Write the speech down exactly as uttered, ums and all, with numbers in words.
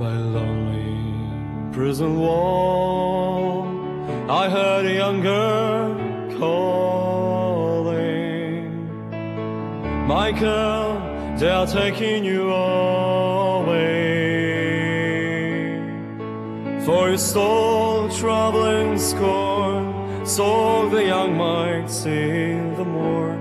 by lonely prison wall, I heard a young girl calling, Michael, they are taking you away. For you stole trouble and scorn, so the young might see the more.